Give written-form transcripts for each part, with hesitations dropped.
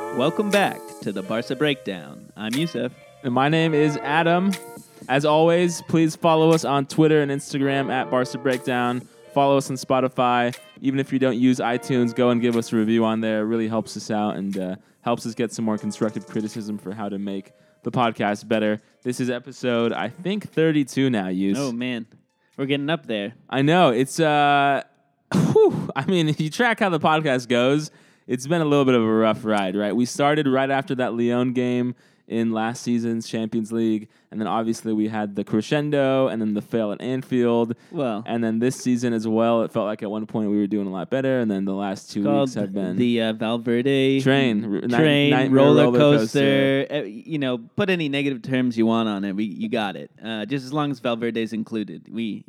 Welcome back to the Barca Breakdown. I'm Yusuf. And my name is Adam. As always, please follow us on Twitter and Instagram at Barca Breakdown. Follow us on Spotify. Even if you don't use iTunes, go and give us a review on there. It really helps us out and helps us get some more constructive criticism for how to make the podcast better. This is episode, I think, 32 now, Yus. Oh, man. We're getting up there. I know. It's, I mean, if you track how the podcast goes, it's been a little bit of a rough ride, right? We started right after that Lyon game in last season's Champions League, and then obviously we had the crescendo and then the fail at Anfield. Well, and then this season as well, it felt like at one point we were doing a lot better, and then the last 2 weeks have been the Valverde train roller coaster. Put any negative terms you want on it. You got it. Just as long as Valverde's included,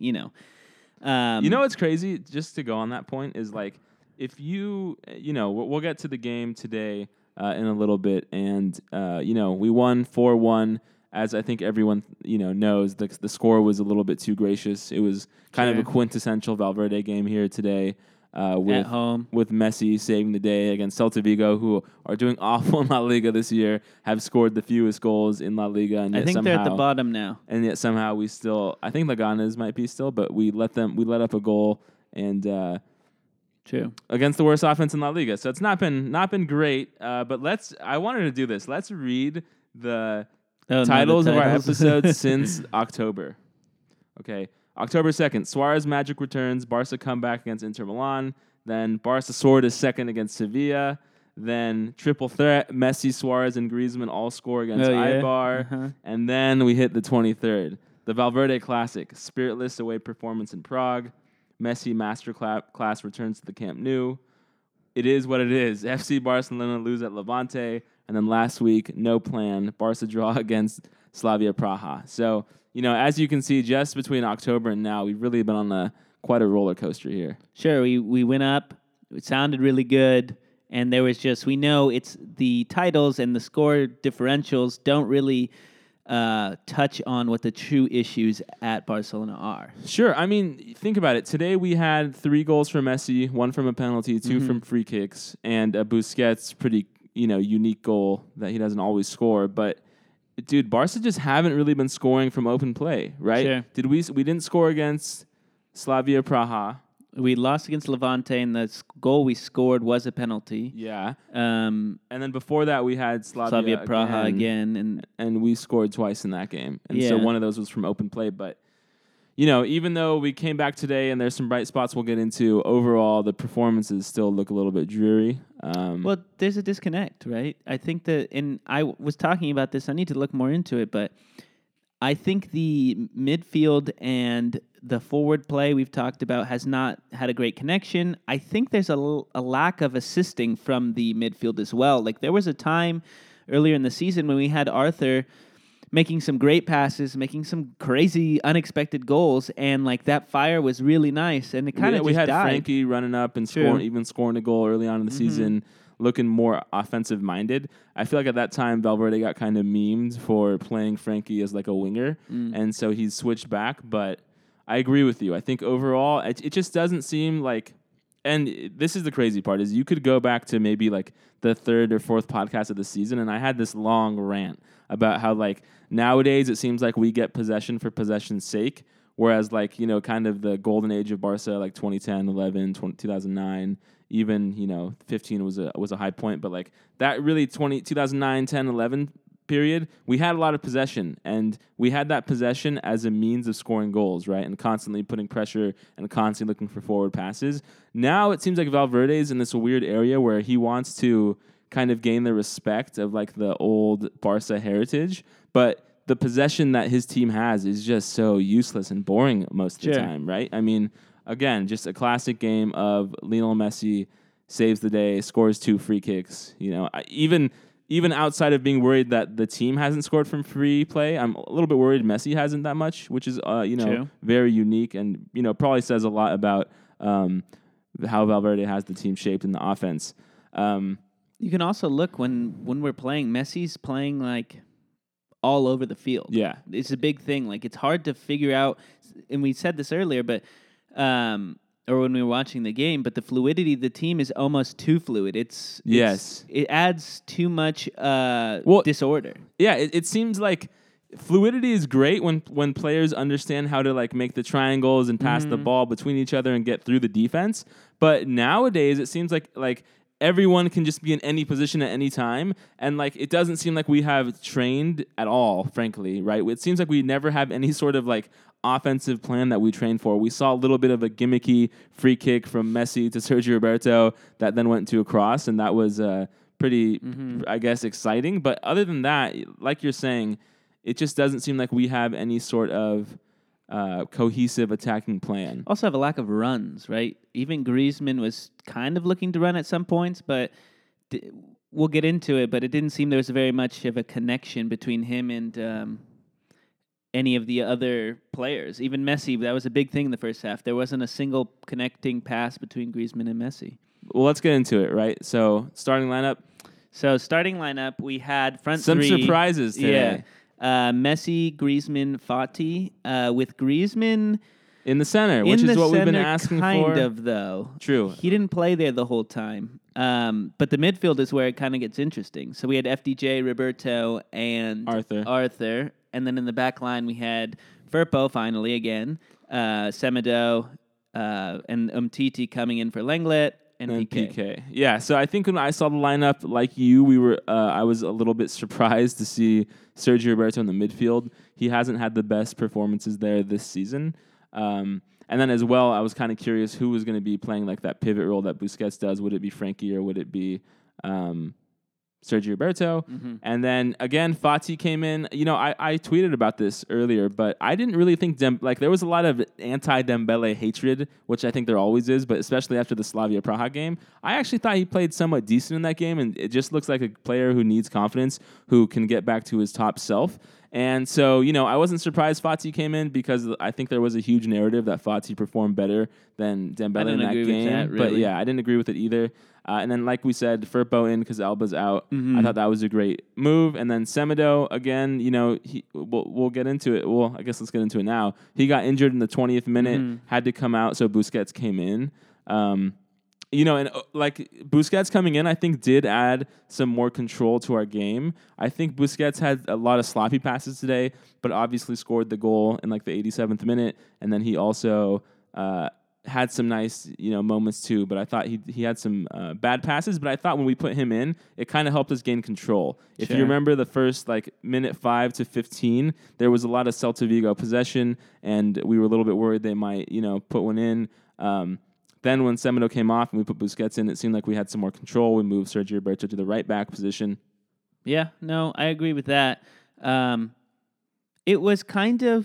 what's crazy? Just to go on that point is like if we'll get to the game today. In a little bit, and we won 4-1. As I think everyone knows, the score was a little bit too gracious. It was kind of a quintessential Valverde game here today. At home with Messi saving the day against Celta Vigo, who are doing awful in La Liga this year, have scored the fewest goals in La Liga, and yet I think they're at the bottom now. And yet somehow we still, I think Leganes might be still, but we let up a goal and. True. Against the worst offense in La Liga. So it's not been great, but I wanted to do this. Let's read the titles of our episodes since October. Okay. October 2nd, Suarez magic returns, Barca comeback against Inter Milan, then Barca soared as second against Sevilla, then triple threat, Messi, Suarez, and Griezmann all score against Eibar, and then we hit the 23rd. The Valverde Classic, spiritless away performance in Prague, Messi masterclass returns to the Camp Nou. It is what it is. FC Barcelona lose at Levante. And then last week, no plan. Barca draw against Slavia Praha. So, as you can see, just between October and now, we've really been on quite a roller coaster here. Sure, we went up. It sounded really good. And there was we know it's the titles and the score differentials don't really touch on what the true issues at Barcelona are. Sure. I mean, think about it. Today we had 3 goals from Messi, 1 from a penalty, 2 from free kicks, and a Busquets pretty, unique goal that he doesn't always score. But, dude, Barca just haven't really been scoring from open play, right? Sure. We didn't score against Slavia Praha. We lost against Levante, and the goal we scored was a penalty. Yeah. And then before that, we had Slavia Praha again. And we scored twice in that game. And so one of those was from open play. But, even though we came back today and there's some bright spots we'll get into, overall, the performances still look a little bit dreary. Well, there's a disconnect, right? I think and I was talking about this, I need to look more into it, but I think the midfield and the forward play we've talked about has not had a great connection. I think there's a lack of assisting from the midfield as well. Like there was a time earlier in the season when we had Arthur making some great passes, making some crazy unexpected goals, and like that fire was really nice. And it kind of we had died. Frankie running up and scoring a goal early on in the season, looking more offensive-minded. I feel like at that time, Valverde got kind of memed for playing Frankie as like a winger, and so he's switched back. But I agree with you. I think overall, it just doesn't seem like, and this is the crazy part, is you could go back to maybe like the 3rd or 4th podcast of the season, and I had this long rant about how like nowadays it seems like we get possession for possession's sake, whereas like, kind of the golden age of Barca, like 2010, 11, 2009, even, 15 was a high point, but like that really 2009, 10, 11 period, we had a lot of possession, and we had that possession as a means of scoring goals, right? And constantly putting pressure and constantly looking for forward passes. Now it seems like Valverde is in this weird area where he wants to kind of gain the respect of like the old Barca heritage, but the possession that his team has is just so useless and boring most of the time, right? I mean, again, just a classic game of Lionel Messi saves the day, scores 2 free kicks. Even outside of being worried that the team hasn't scored from free play, I'm a little bit worried Messi hasn't that much, which is very unique and probably says a lot about how Valverde has the team shaped in the offense. You can also look when we're playing, Messi's playing like all over the field. Yeah. It's a big thing. Like it's hard to figure out, and we said this earlier, but or when we were watching the game, but the fluidity of the team is almost too fluid. It adds too much disorder. Yeah, it seems like fluidity is great when players understand how to like make the triangles and pass the ball between each other and get through the defense. But nowadays it seems like everyone can just be in any position at any time, and like it doesn't seem like we have trained at all, frankly, right? It seems like we never have any sort of like offensive plan that we train for. We saw a little bit of a gimmicky free kick from Messi to Sergio Roberto that then went to a cross, and that was pretty, I guess, exciting. But other than that, like you're saying, it just doesn't seem like we have any sort of cohesive attacking plan. Also have a lack of runs, right? Even Griezmann was kind of looking to run at some points, but we'll get into it, but it didn't seem there was very much of a connection between him and any of the other players. Even Messi, that was a big thing in the first half. There wasn't a single connecting pass between Griezmann and Messi. Well, let's get into it, right? So, starting lineup, we had front some three. surprises today. Yeah. Messi, Griezmann, Fati, with Griezmann in the center, which is what we've been asking for. Kind of, though. True. He didn't play there the whole time. But the midfield is where it kind of gets interesting. So we had FDJ, Roberto, and Arthur. And then in the back line, we had Firpo finally again, Semedo, and Umtiti coming in for Lenglet. And PK. Yeah, so I think when I saw the lineup, like you, I was a little bit surprised to see Sergio Roberto in the midfield. He hasn't had the best performances there this season. And then as well, I was kind of curious who was going to be playing like that pivot role that Busquets does. Would it be Frankie or would it be Sergio Roberto? And then again, Fati came in. You know, I tweeted about this earlier, but I didn't really think there was a lot of anti-Dembele hatred, which I think there always is, but especially after the Slavia Praha game. I actually thought he played somewhat decent in that game, and it just looks like a player who needs confidence, who can get back to his top self. And so, you know, I wasn't surprised Fati came in because I think there was a huge narrative that Fati performed better than Dembele in that game. Really. But yeah, I didn't agree with it either. And then, like we said, Firpo in because Alba's out. I thought that was a great move. And then Semedo, again, you know, we'll get into it. Well, I guess let's get into it now. He got injured in the 20th minute, had to come out, so Busquets came in. You know, and like Busquets coming in, I think did add some more control to our game. I think Busquets had a lot of sloppy passes today, but obviously scored the goal in like the 87th minute. And then he also had some nice, you know, moments too. But I thought he had some bad passes. But I thought when we put him in, it kind of helped us gain control. If you remember the first like minute 5 to 15, there was a lot of Celta Vigo possession, and we were a little bit worried they might, you know, put one in. Then when Semedo came off and we put Busquets in, it seemed like we had some more control. We moved Sergio Roberto to the right back position. Yeah, no, I agree with that. It was kind of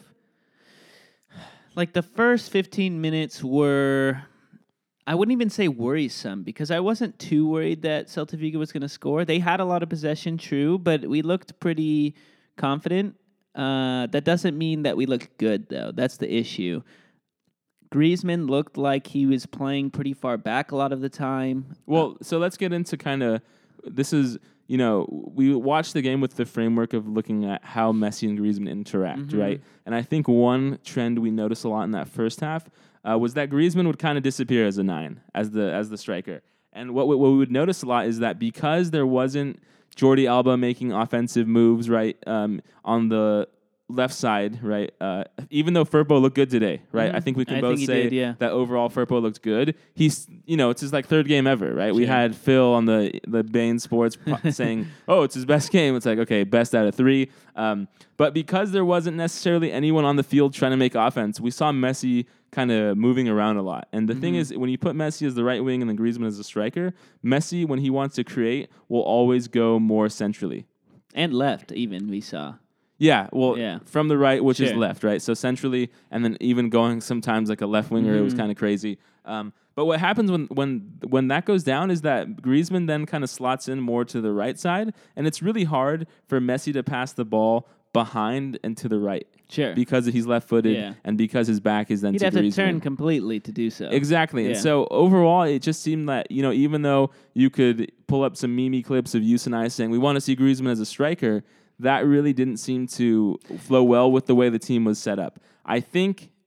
like the first 15 minutes were, I wouldn't even say worrisome, because I wasn't too worried that Celta Vigo was going to score. They had a lot of possession, true, but we looked pretty confident. That doesn't mean that we looked good, though. That's the issue. Griezmann looked like he was playing pretty far back a lot of the time. Well, so let's get into kind of, this is, you know, we watched the game with the framework of looking at how Messi and Griezmann interact, right? And I think one trend we noticed a lot in that first half was that Griezmann would kind of disappear as a 9, as the striker. And what we would notice a lot is that because there wasn't Jordi Alba making offensive moves, right, on the left side, right? Even though Firpo looked good today, right? I think we can both say that overall Firpo looked good. He's, you know, it's his like third game ever, right? Sure. We had Phil on the Bain Sports saying, "Oh, it's his best game." It's like, okay, best out of 3. But because there wasn't necessarily anyone on the field trying to make offense, we saw Messi kind of moving around a lot. And the thing is, when you put Messi as the right wing and then Griezmann as a striker, Messi, when he wants to create, will always go more centrally. And left, even, we saw. Yeah, well, from the right, which is left, right? So centrally, and then even going sometimes like a left winger, it was kind of crazy. But what happens when that goes down is that Griezmann then kind of slots in more to the right side, and it's really hard for Messi to pass the ball behind and to the right. Sure. Because he's left-footed and because his back is then He'd to Griezmann. He'd have to turn completely to do so. Exactly. Yeah. And so overall, it just seemed that, you know, even though you could pull up some meme clips of Yus and I saying we want to see Griezmann as a striker, that really didn't seem to flow well with the way the team was set up. I think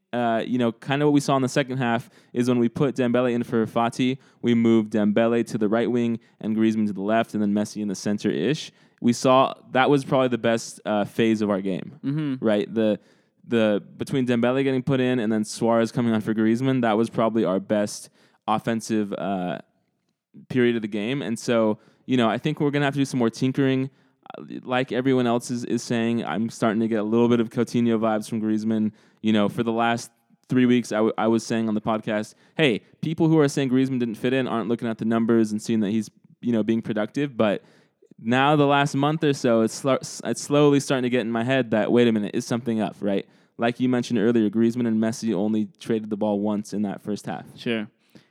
kind of what we saw in the second half is when we put Dembele in for Fati, we moved Dembele to the right wing and Griezmann to the left, and then Messi in the center-ish. We saw that was probably the best phase of our game, right? The between Dembele getting put in and then Suarez coming on for Griezmann, that was probably our best offensive period of the game. And so, I think we're going to have to do some more tinkering. Like everyone else is saying, I'm starting to get a little bit of Coutinho vibes from Griezmann. For the last 3 weeks, I was saying on the podcast, hey, people who are saying Griezmann didn't fit in aren't looking at the numbers and seeing that he's, being productive. But now the last month or so, it's slowly starting to get in my head that, wait a minute, is something up, right? Like you mentioned earlier, Griezmann and Messi only traded the ball once in that first half. Sure.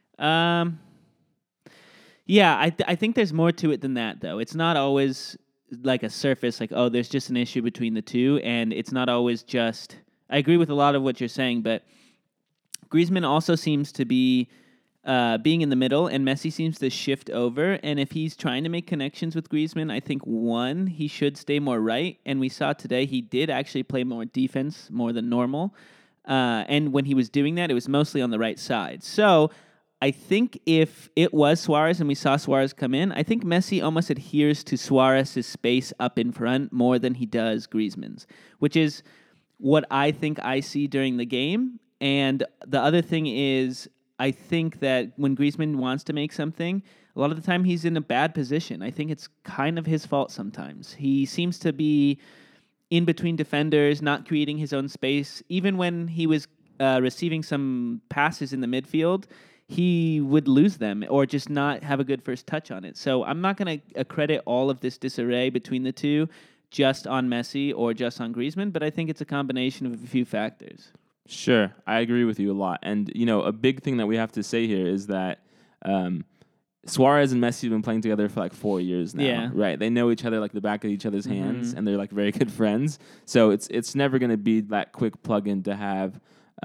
Yeah, I think there's more to it than that, though. It's not always like a surface, like, oh, there's just an issue between the two, and it's not always just... I agree with a lot of what you're saying, but Griezmann also seems to be being in the middle, and Messi seems to shift over, and if he's trying to make connections with Griezmann, I think, one, he should stay more right, and we saw today he did actually play more defense, more than normal, and when he was doing that, it was mostly on the right side. So I think if it was Suarez and we saw Suarez come in, I think Messi almost adheres to Suarez's space up in front more than he does Griezmann's, which is what I think I see during the game. And the other thing is, I think that when Griezmann wants to make something, a lot of the time he's in a bad position. I think it's kind of his fault sometimes. He seems to be in between defenders, not creating his own space. Even when he was receiving some passes in the midfield, he would lose them or just not have a good first touch on it. So I'm not going to credit all of this disarray between the two just on Messi or just on Griezmann, but I think it's a combination of a few factors. Sure, I agree with you a lot. And, a big thing that we have to say here is that Suarez and Messi have been playing together for like 4 years now, right? They know each other like the back of each other's hands, and they're like very good friends. So it's never going to be that quick plug-in to have...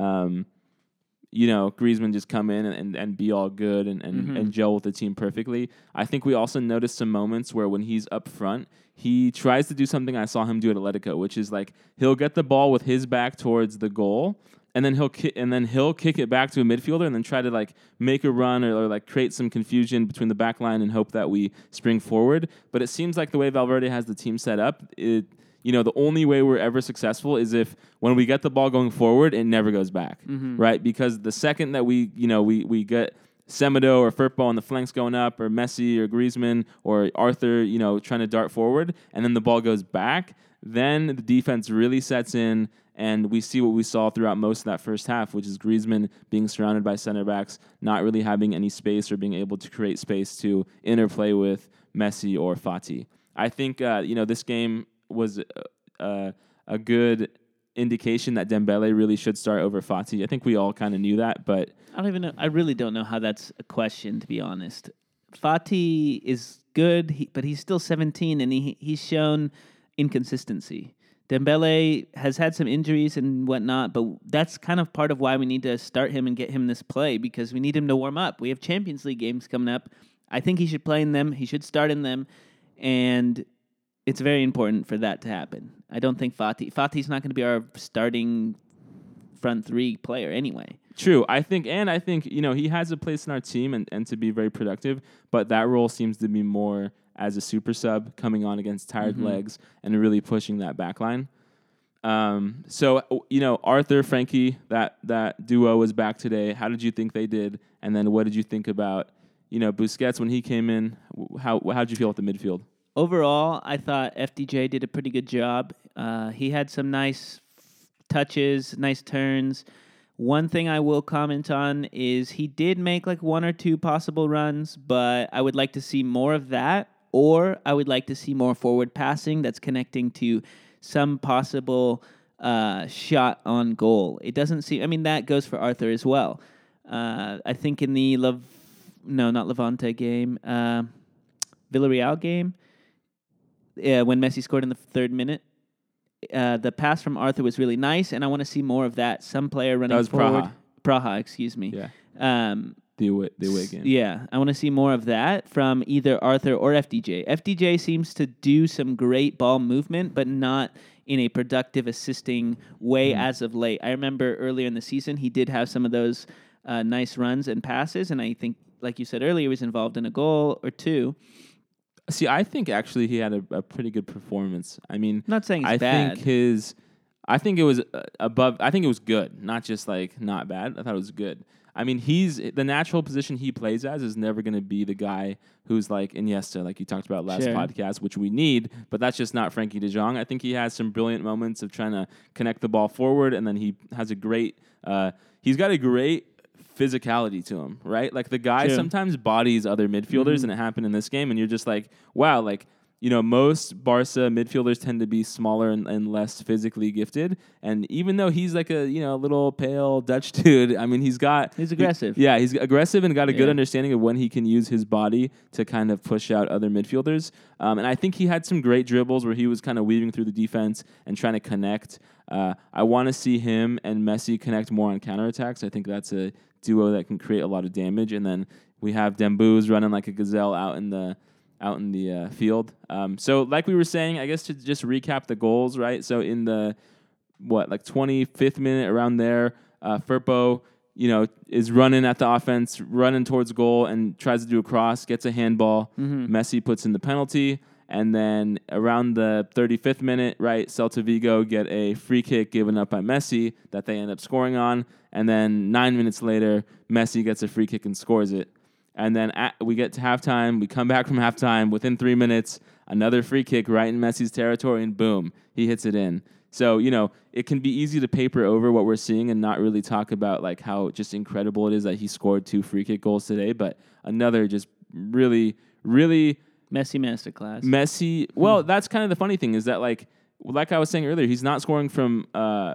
Griezmann just come in and be all good and gel with the team perfectly. I think we also noticed some moments where when he's up front, he tries to do something I saw him do at Atletico, which is like he'll get the ball with his back towards the goal, and then he'll kick it back to a midfielder and then try to like make a run or like create some confusion between the back line and hope that we spring forward. But it seems like the way Valverde has the team set up, the only way we're ever successful is if when we get the ball going forward, it never goes back, right? Because the second that we get Semedo or Firpo on the flanks going up, or Messi or Griezmann or Arthur, trying to dart forward, and then the ball goes back, then the defense really sets in, and we see what we saw throughout most of that first half, which is Griezmann being surrounded by center backs, not really having any space or being able to create space to interplay with Messi or Fati. I think, this game was a good indication that Dembele really should start over Fati. I think we all kind of knew that, but... I don't even know. I really don't know how that's a question, to be honest. Fati is good, but he's still 17, and he's shown inconsistency. Dembele has had some injuries and whatnot, but that's kind of part of why we need to start him and get him this play, because we need him to warm up. We have Champions League games coming up. I think he should play in them. He should start in them, and... it's very important for that to happen. I don't think Fati's not going to be our starting front three player anyway. True. I think he has a place in our team and to be very productive, but that role seems to be more as a super sub coming on against tired legs and really pushing that back line. Arthur, Frankie, that duo was back today. How did you think they did? And then what did you think about, Busquets when he came in? How did you feel with the midfield? Overall, I thought FDJ did a pretty good job. He had some nice touches, nice turns. One thing I will comment on is he did make like one or two possible runs, but I would like to see more of that, or I would like to see more forward passing that's connecting to some possible shot on goal. It doesn't seem... that goes for Arthur as well. I think in the not Levante game, Villarreal game, when Messi scored in the 3rd minute, the pass from Arthur was really nice, and I want to see more of that. Some player running forward. Praha, excuse me. Yeah. The away game. Yeah, I want to see more of that from either Arthur or FDJ. FDJ seems to do some great ball movement, but not in a productive assisting way as of late. I remember earlier in the season he did have some of those nice runs and passes, and I think, like you said earlier, he was involved in a goal or two. See, I think actually he had a pretty good performance. I mean, I'm not saying it's bad. I think it was above. I think it was good, not just like not bad. I thought it was good. I mean, he's the natural position he plays as is never going to be the guy who's like Iniesta, like you talked about last podcast, which we need. But that's just not Frankie De Jong. I think he has some brilliant moments of trying to connect the ball forward, and then he has a great. He's got a great physicality to him, right? Like the guy sometimes bodies other midfielders, and it happened in this game, and you're just like, wow, like, you know, most Barca midfielders tend to be smaller and less physically gifted, and even though he's like a, you know, little pale Dutch dude, I mean, he's aggressive. He's aggressive and got a good understanding of when he can use his body to kind of push out other midfielders, and I think he had some great dribbles where he was kind of weaving through the defense and trying to connect. I want to see him and Messi connect more on counterattacks. I think that's a duo that can create a lot of damage, and then we have Dembouz running like a gazelle out in the field. So like we were saying, I guess to just recap the goals, right? So in the 25th minute around there, Firpo, you know, is running at the offense, running towards goal and tries to do a cross, gets a handball. Messi puts in the penalty. And then around the 35th minute, right, Celta Vigo get a free kick given up by Messi that they end up scoring on. And then 9 minutes later, Messi gets a free kick and scores it. And then we get to halftime. We come back from halftime. Within 3 minutes, another free kick right in Messi's territory, and boom, he hits it in. So, you know, it can be easy to paper over what we're seeing and not really talk about like how just incredible it is that he scored 2 free kick goals today. But another just really, really Messi masterclass. Messi. Well, that's kind of the funny thing is that like I was saying earlier, he's not scoring from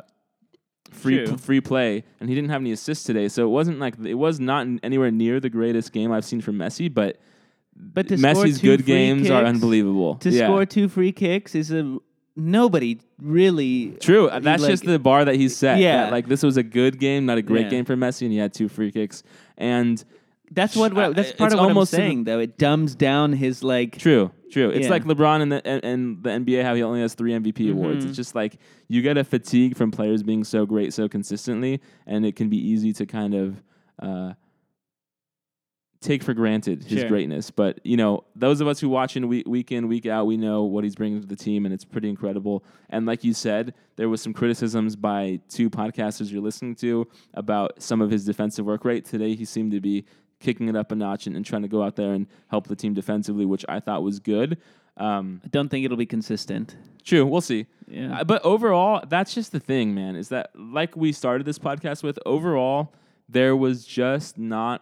free play, and he didn't have any assists today. So it was not anywhere near the greatest game I've seen from Messi. But Messi's good games are unbelievable. To score 2 free kicks is nobody really. True. That's just the bar that he's set. Yeah. That, like this was a good game, not a great game for Messi, and he had 2 free kicks. And that's part of what I'm saying, though. It dumbs down his like. True. It's like LeBron and the NBA, how he only has 3 MVP awards. It's just like you get a fatigue from players being so great so consistently, and it can be easy to kind of take for granted his greatness. But, you know, those of us who watch him week in, week out, we know what he's bringing to the team, and it's pretty incredible. And like you said, there was some criticisms by 2 podcasters you're listening to about some of his defensive work rate. Today he seemed to be kicking it up a notch and trying to go out there and help the team defensively, which I thought was good. I don't think it'll be consistent. True, we'll see. Yeah. But overall, that's just the thing, man, is that like we started this podcast with, overall, there was just not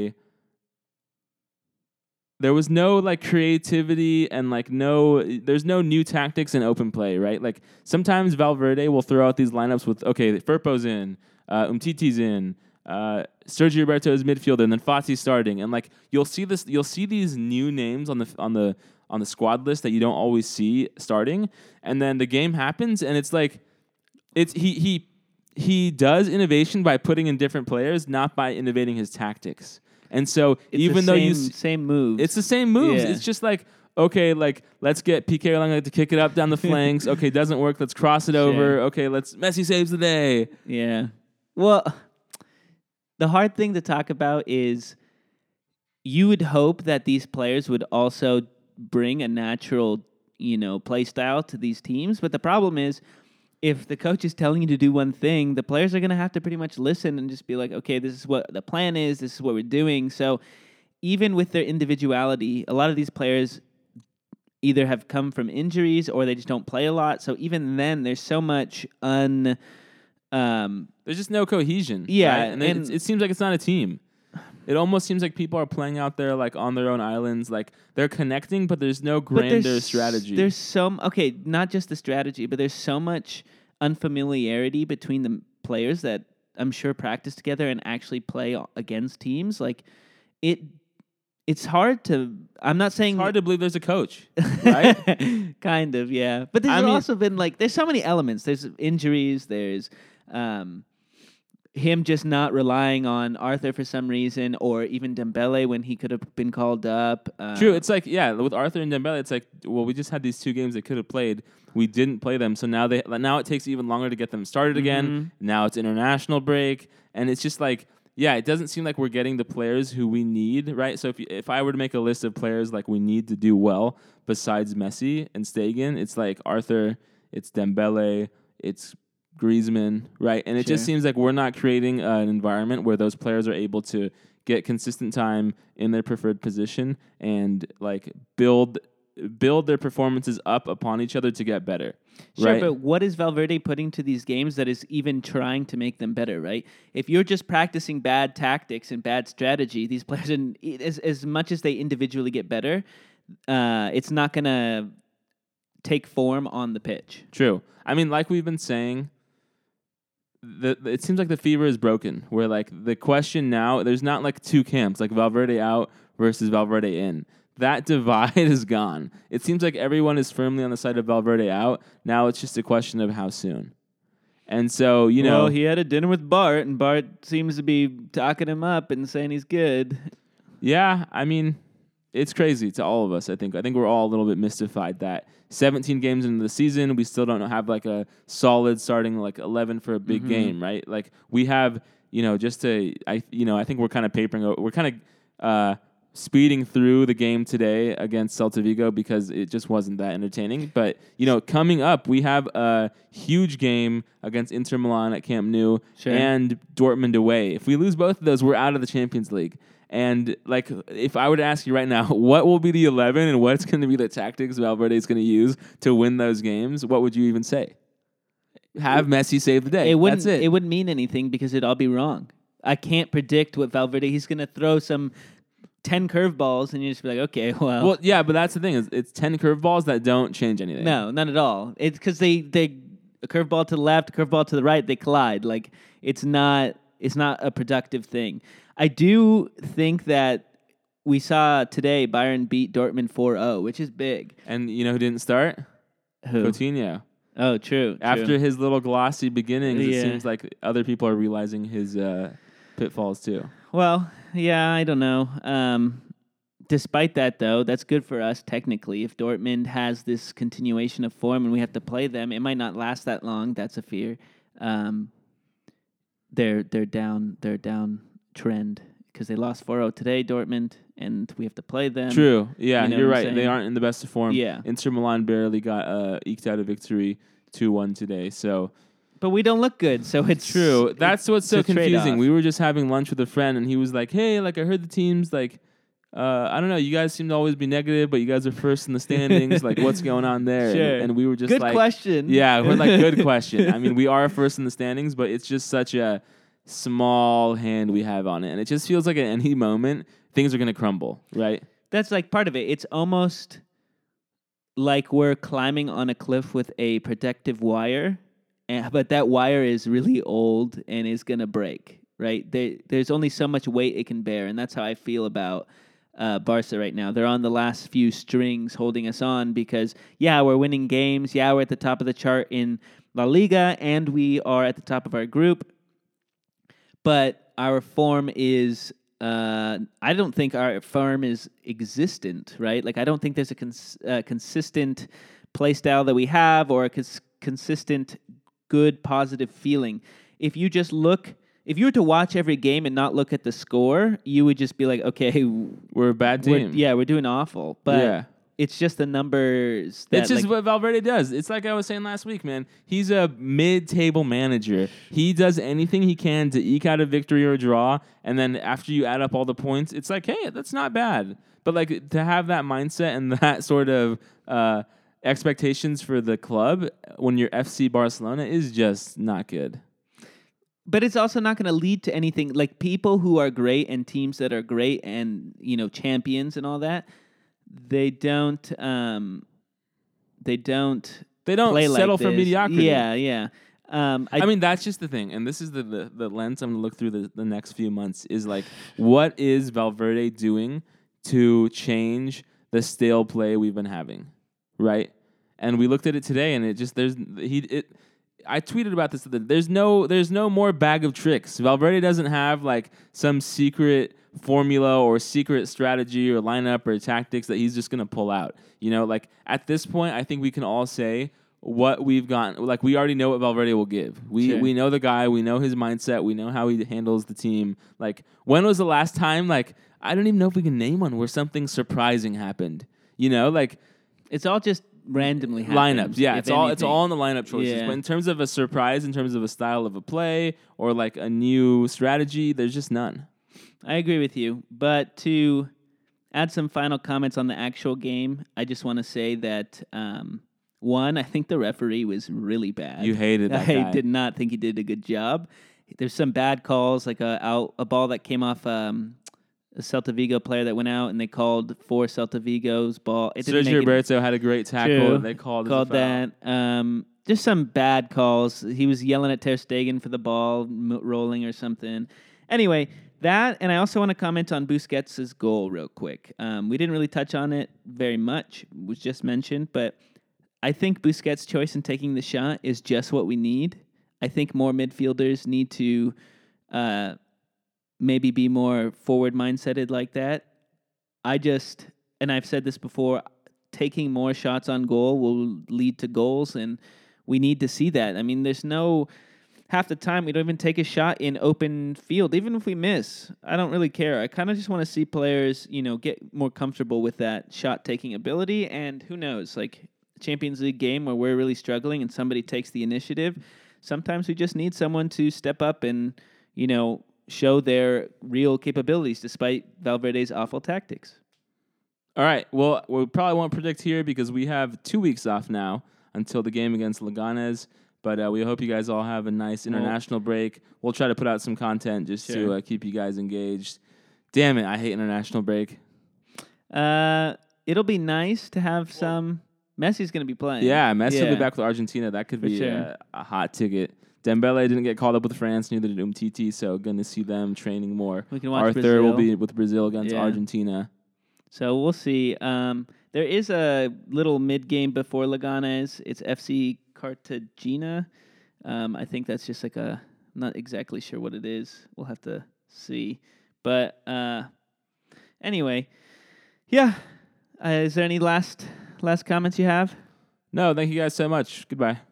there was no like creativity and like there's no new tactics in open play, right? Like sometimes Valverde will throw out these lineups with, okay, Firpo's in, Umtiti's in, Sergio Roberto is midfielder, and then Fati's starting, and like you'll see these new names on the squad list that you don't always see starting, and then the game happens, and it's like he does innovation by putting in different players, not by innovating his tactics. And so even though same moves, it's the same moves. Yeah. It's just like, okay, like let's get Piqué Arlanga to kick it up down the flanks. Okay, doesn't work. Let's cross it over. Okay, Messi saves the day. Yeah. Well, the hard thing to talk about is you would hope that these players would also bring a natural, play style to these teams. But the problem is, if the coach is telling you to do one thing, the players are going to have to pretty much listen and just be like, okay, this is what the plan is. This is what we're doing. So even with their individuality, a lot of these players either have come from injuries or they just don't play a lot. So even then, there's so much there's just no cohesion. Yeah. Right? And it seems like it's not a team. It almost seems like people are playing out there like on their own islands. Like they're connecting, but there's no grander strategy. There's not just the strategy, but there's so much unfamiliarity between the players that I'm sure practice together and actually play against teams. Like it's hard to. I'm not saying it's hard to believe there's a coach, right? Kind of, yeah. But there's also been there's so many elements. There's injuries. There's him just not relying on Arthur for some reason, or even Dembele when he could have been called up. True. It's like, yeah, with Arthur and Dembele, it's like, well, we just had these 2 games they could have played. We didn't play them, so now it takes even longer to get them started again. Now it's international break, and it's just like, yeah, it doesn't seem like we're getting the players who we need, right? So if I were to make a list of players like we need to do well besides Messi and Stegen, it's like Arthur, it's Dembele, it's Griezmann, right? And it just seems like we're not creating an environment where those players are able to get consistent time in their preferred position and like build their performances up upon each other to get better. Sure, right? but what is Valverde putting to these games that is even trying to make them better, right? If you're just practicing bad tactics and bad strategy, these players, as much as they individually get better, it's not going to take form on the pitch. True. I mean, like we've been saying, it seems like the fever is broken, where like the question now, there's not like 2 camps, like Valverde out versus Valverde in. That divide is gone. It seems like everyone is firmly on the side of Valverde out. Now it's just a question of how soon. And so, well, he had a dinner with Bart, and Bart seems to be talking him up and saying he's good. Yeah, I mean, it's crazy to all of us, I think. I think we're all a little bit mystified that 17 games into the season, we still don't have like a solid starting like 11 for a big game, right? Like we have, I think we're kind of we're kind of speeding through the game today against Celta Vigo because it just wasn't that entertaining. But, coming up, we have a huge game against Inter Milan at Camp Nou and Dortmund away. If we lose both of those, we're out of the Champions League. And, like, if I were to ask you right now, what will be the 11 and what's going to be the tactics Valverde is going to use to win those games, what would you even say? Have Messi save the day. That's it. It wouldn't mean anything because it'd all be wrong. I can't predict what Valverde... He's going to throw some 10 curveballs, and you just be like, okay, well... Well, yeah, but that's the thing. It's 10 curveballs that don't change anything. No, not at all. It's because they a curveball to the left, a curveball to the right, they collide. Like, it's not a productive thing. I do think that we saw today Bayern beat Dortmund 4-0, which is big. And you know who didn't start? Who? Coutinho. Oh, true. After his little glossy beginnings, it seems like other people are realizing his pitfalls too. Well, yeah, I don't know. Despite that, though, that's good for us technically. If Dortmund has this continuation of form and we have to play them, it might not last that long. That's a fear. They're down trend because they lost 4-0 today, Dortmund, and we have to play them. True. Yeah, you're right. Saying? They aren't in the best of form. Yeah. Inter Milan barely got eked out a victory 2-1 today. So. But we don't look good, so it's true. That's what's so confusing. Trade-off. We were just having lunch with a friend, and he was like, "Hey, like I heard the teams like, I don't know. You guys seem to always be negative, but you guys are first in the standings. Like, what's going on there?" Sure. And we were just good like, question. Yeah, we're like, good question. I mean, we are first in the standings, but it's just such a small hand we have on it, and it just feels like at any moment things are going to crumble. Right? That's like part of it. It's almost like we're climbing on a cliff with a protective wire. But that wire is really old and is going to break, right? There's only so much weight it can bear, and that's how I feel about Barca right now. They're on the last few strings holding us on because, yeah, we're winning games. Yeah, we're at the top of the chart in La Liga, and we are at the top of our group. But our form is... I don't think our form is existent, right? Like, I don't think there's a consistent play style that we have or a consistent... good positive feeling. If you were to watch every game and not look at the score, you would just be like, okay, we're a bad team. We're doing awful. But it's just the numbers. It's just what Valverde does. It's like I was saying last week, man. He's a mid-table manager. He does anything he can to eke out a victory or a draw, and then after you add up all the points, it's like, hey, that's not bad. But like to have that mindset and that sort of expectations for the club when you're FC Barcelona is just not good. But it's also not going to lead to anything. Like people who are great and teams that are great and, champions and all that, they don't play settle like for this. mediocrity. Yeah. I mean, that's just the thing. And this is the lens I'm going to look through the next few months is like, what is Valverde doing to change the stale play we've been having? Right? And we looked at it today, and it just I tweeted about this. There's no more bag of tricks. Valverde doesn't have like some secret formula or secret strategy or lineup or tactics that he's just gonna pull out. Like at this point, I think we can all say what we've gotten. Like we already know what Valverde will give. We know the guy. We know his mindset. We know how he handles the team. Like when was the last time? Like I don't even know if we can name one where something surprising happened. Like it's all just randomly happens, lineups. Yeah, it's all in the lineup choices. Yeah. But in terms of a surprise, in terms of a style of a play or like a new strategy, there's just none. I agree with you. But to add some final comments on the actual game, I just want to say that one, I think the referee was really bad. You hated that guy. I did not think he did a good job. There's some bad calls, like a ball that came off a Celta Vigo player that went out, and they called for Celta Vigo's ball. Sergio Roberto had a great tackle, and they called that. Just some bad calls. He was yelling at Ter Stegen for the ball rolling or something. Anyway, that, and I also want to comment on Busquets' goal real quick. We didn't really touch on it very much. It was just mentioned, but I think Busquets' choice in taking the shot is just what we need. I think more midfielders need to maybe be more forward mindseted like that. And I've said this before, taking more shots on goal will lead to goals, and we need to see that. I mean, half the time we don't even take a shot in open field, even if we miss. I don't really care. I kind of just want to see players, get more comfortable with that shot-taking ability, and who knows, like Champions League game where we're really struggling and somebody takes the initiative, sometimes we just need someone to step up and, show their real capabilities despite Valverde's awful tactics. All right. Well, we probably won't predict here because we have 2 weeks off now until the game against Leganes. But we hope you guys all have a nice international break. We'll try to put out some content just to keep you guys engaged. Damn it, I hate international break. It'll be nice to have some. Messi's going to be playing. Yeah, Messi will be back with Argentina. That could be a hot ticket. Dembele didn't get called up with France, neither did Umtiti, so going to see them training more. We can watch Arthur Brazil. will be with Brazil against Argentina. So we'll see. There is a little mid-game before Leganes. It's FC Cartagena. I think that's just like I'm not exactly sure what it is. We'll have to see. But anyway, yeah. Is there any last comments you have? No, thank you guys so much. Goodbye.